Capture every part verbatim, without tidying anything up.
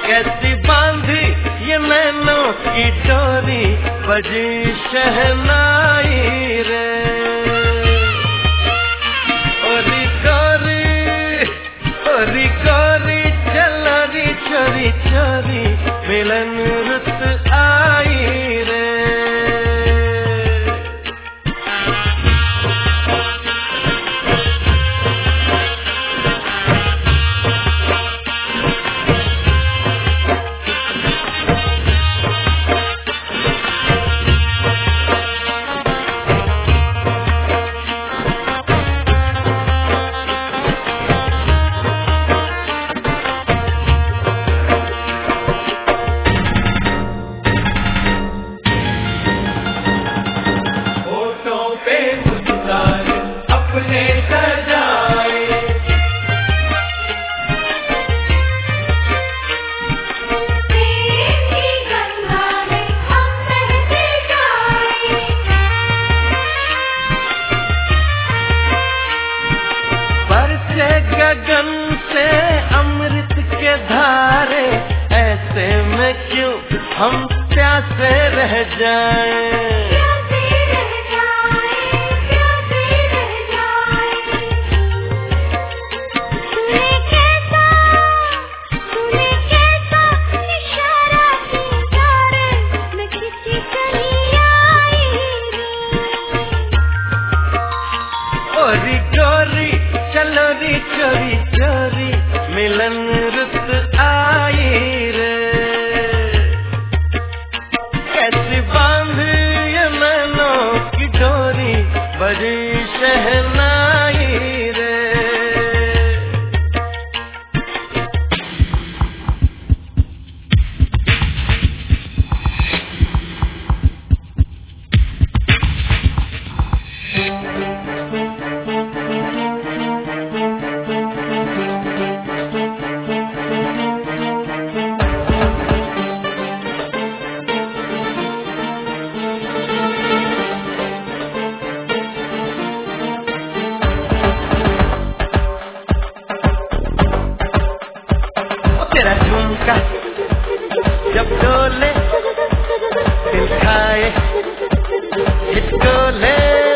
कैसी बांधी ये नैनों की डोरी, बजी शहनाई रे। ओरी कोरी ओरी कोरी चलो री चोरी चोरी, मिलन रुत आई रे। गगन से अमृत के धारे, ऐसे में क्यों हम प्यासे रह जाएं। ओरी गोरी चलो री चोरी चोरी, मिलन रुत आई रे। कैसी बांधी ये नैनों की डोरी, बजी शहनाई रे। तेरा झुमका जब डोले, दिल खाए हिचकोले।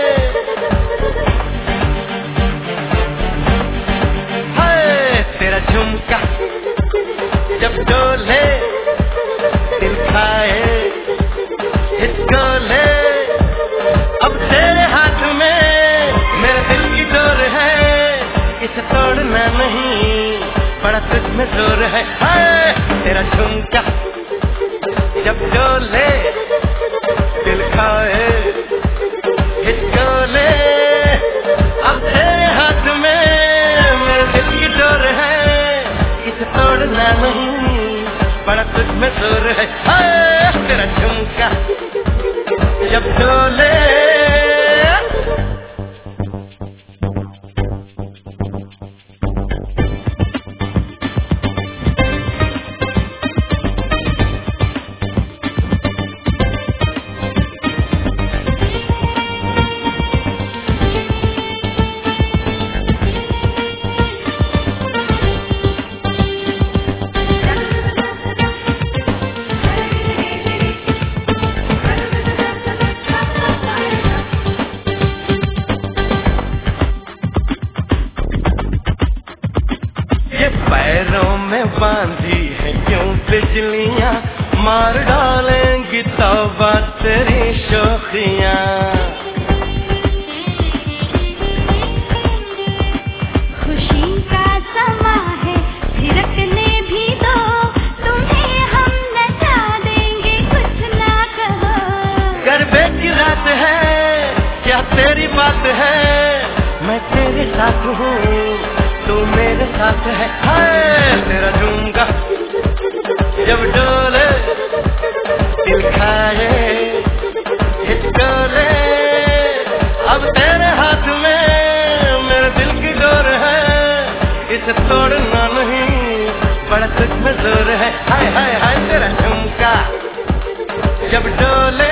हाय तेरा झुमका जब डोले, दिल खाए हिचकोले। अब तेरे हाथ में मेरे दिल की डोर है, इसे तोड़ना नहीं, बड़ा तुझ में जोर है। हाय तेरा झुमका जब डोले, दिल खाए हिचकोले। अब तेरे हाथ में मेरे दिल की डोर है, इसे तोड़ना नहीं, बड़ा तुझ में जोर है। हाय तेरा झुमका जब डोले। पैरों में बांधी है क्यों बिजलियां, मार डालेंगी तौबा तेरी शोखियां। खुशी का समा है थिरकने भी दो, तुम्हें हम नचा देंगे कुछ ना कहो। गरबे की रात है क्या तेरी बात है, मैं तेरे साथ हूँ तू मेरे साथ है। हाय तेरा झुमका जब डोले, दिल खाए हिचकोले। अब तेरे हाथ में मेरे दिल की डोर है, इसे तोड़ना नहीं, बड़ा तुझ में जोर है। हाय हाय हाय तेरा झुमका जब डोले।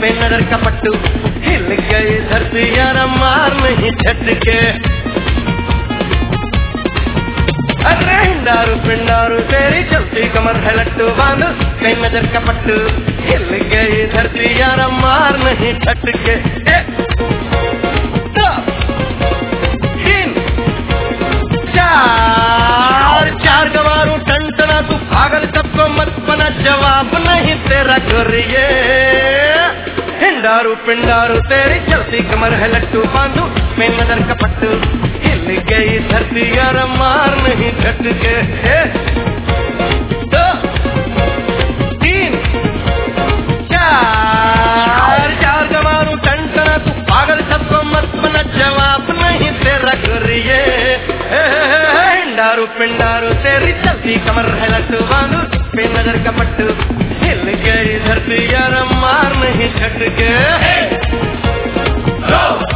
पे नजर का पट्टू, हिल गई धरती यारा मार नहीं झटके। अरे हिंडारू पिंडारू तेरी चलती कमर है लट्टू, बांध पे नजर का पट्टू, हिल गई धरती यारा मार नहीं झटके। चार चार गवारू टंटना तू पागल सबको मत बना, जवाब नहीं तेरा गोरिये। हिंडारू पिंडारू तेरी चलती कमर है लट्टू, बांधू पे नजर का पट्टू, हिल गई धरती यार मार नहीं झटके। दो तीन चार चार गवारू टंटना तू पागल सबको मत बना, जवाब नहीं तेरा गोरिये। हिंडारू पिंडारू तेरी चलती कमर है लट्टू, बांधू पे नजर का पट्टू, हिल गई धरती यार मार नहीं झटके।